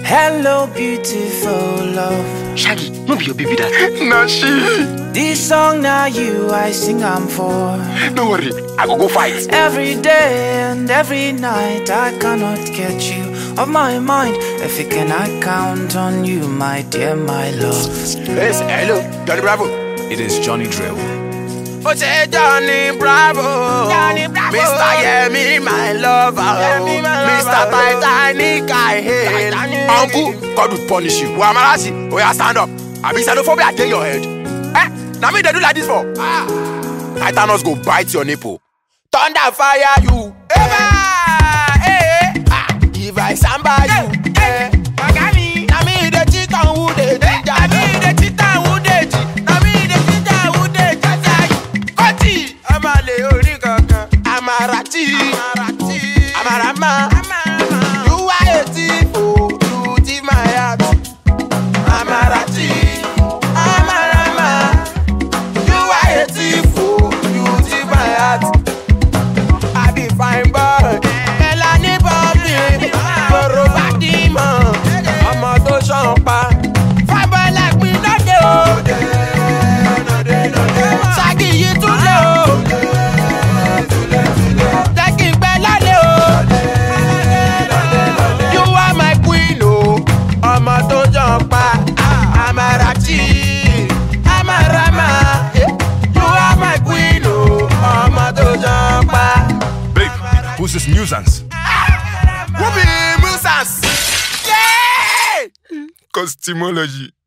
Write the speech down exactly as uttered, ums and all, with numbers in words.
Hello, beautiful love. Shaggy, no be your baby that. Nah, she. This song now you I sing I'm for. Don't worry, I go go fight. Every day and every night I cannot get you off my mind. If you can, I count on you, my dear, my love. Yes, hello, Johnny Bravo. It is Johnny Drill. Oh, say Johnny Bravo. Johnny Bravo. Mister Yemi, my lover. Yemi, my lover. Mister Titanic, I hate. Uncle, God will punish you. Well, Amarasi, oh yeah, stand up. I be xenophobia, take your head. Eh? Now me they do like this for. Ah. Titanos go bite your nipple. Thunder fire you. Eva, eh, ah. If I samba you, eh. Magami. Now me the cheat on who they did. Now me the cheat on who they did. Now me the cheat on who they did. Koti, Amale Orikaka, Amarati, Amarati, Amarama. You are a thief, oh, you thief my heart. Amarati, Amarama. You are a thief, oh, you thief my heart. I be fine boy, Melanie Bobby, Boroba Demon, I'm a to champa. Fine boy like me, no dey, no dey, no dey, no dey. Shaggy, you too low. Taking Bellale, you are my queen, oh. I'm a to champa. Amarati, Amarama. You are my queen, oh. I'm a to champa. Babe, who's this nuisance? Who be nuisance? Yeah! Costumology.